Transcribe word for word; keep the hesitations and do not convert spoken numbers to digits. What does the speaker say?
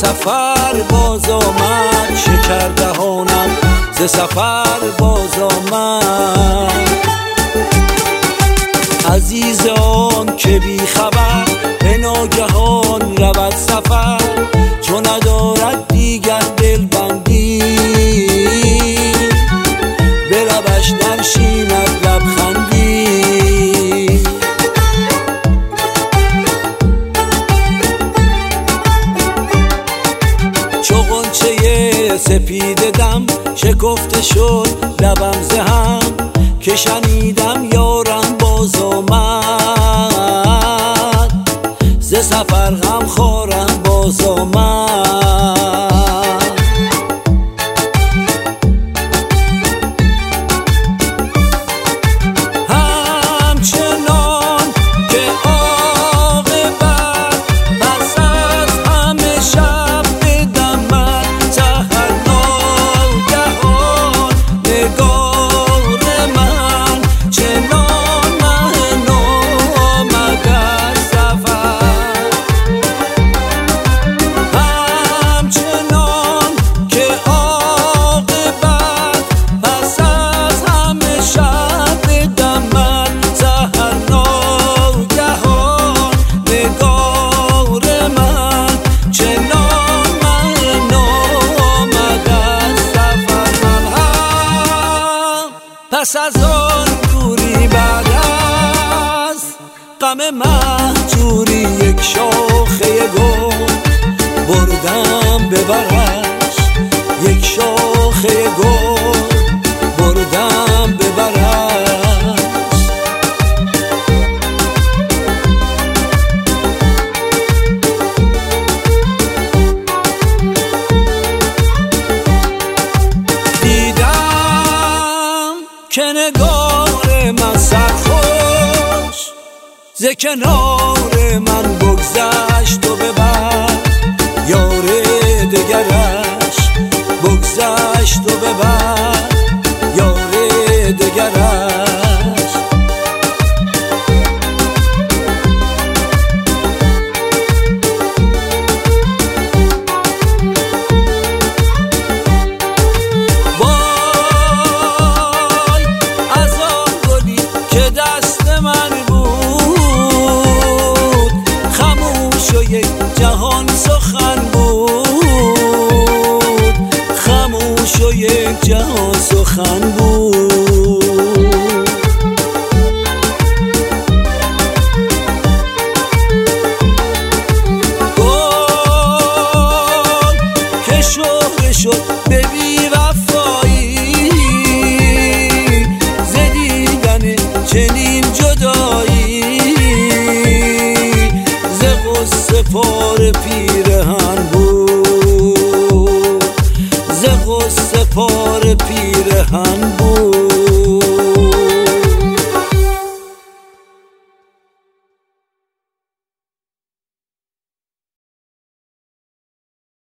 سفر باز آمد، شکر دهانم ز سفر باز آمد. عزیز آن که بی خبر به ناگهان رود سفر، چون ندارد دیگر دلبندی به لبش ننشیند لبخندی. چو غنچه سپید دم شکفته شد لبم ز هم، که شنیدم یارم باز آمد، ز سفر غم خورم باز آمد. همچنان که عاقبت پس از همه شب بدمد، سحر ناگهان نگار من چنان مهن آمد از سفر. همچنان که عاقبت پس از همه شب بدمد، سحر ناگهان نگار من چنان مهن آمد از سفر. من هم پس از آن دوری بعد از غم مهجوری، یک شاخه گل بردم به برش، یک شاخه گل بردم به برش. دیدم که نگار من سرخوش ز کنار من بگذشت و ببر، یار دگرش بگذشت و ببر، یار دگرش. وای از آن گلی که دست من بود، خموش و یک جهان سخن بود، خموش و یک جهان سخن بود. گل که شهره شد به بی وفایی، ز دیدن چنین جدایی، ز غصه پاره پیرهن بود، ز غصه پاره پیرهن بود.